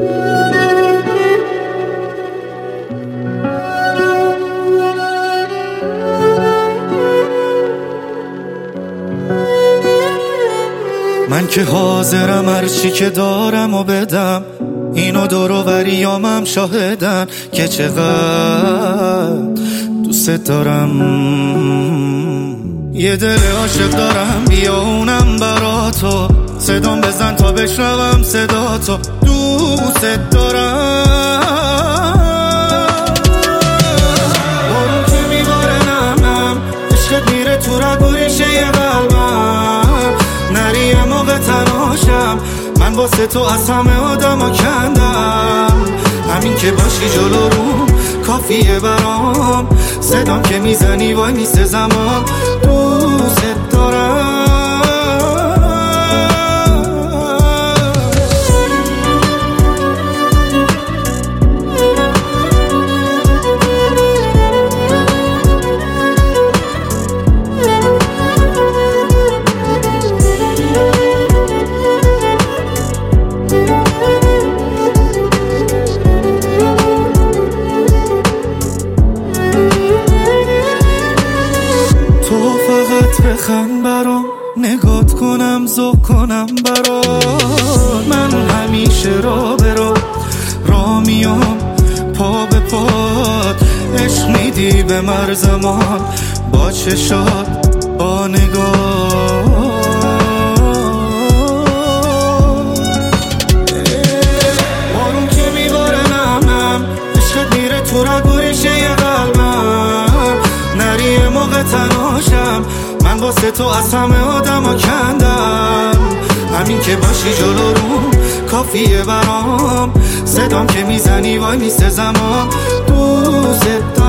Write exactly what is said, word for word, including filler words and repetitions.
من که حاضرم هرچی که دارم و بدم، اینو دور و بریامم شاهدن که چقدر دوست دارم. یه دل عاشق دارم، بیا اونم برا تو، صدام بزن تا بشنوم صدا تو، دوست دارم. بارون که میباره نم نم، عشقت میره تو رگ و ریشه یه قلبم، نری یه موقع تناشم، من واسه تو از همه آدم ها کندم. همین که باشی جلو روم کافیه برام، صدام که میزنی وای میسته زمان، دوست دارم. بخند برام، نگات کنم ذوق کنم برات، من همیشه را به را را میام پا به پات، عشق میدی به مرزمان با چشات با نگاه. بارون که میباره نم نم، عشقت میره تو رگ و ریشه یه قلبم، نری یه موقع تناشم، من واسه تو از همه آدم ها کندم. همین که باشی جلو روم کافیه برام، صدام که میزنی وای میسته زمان، دوست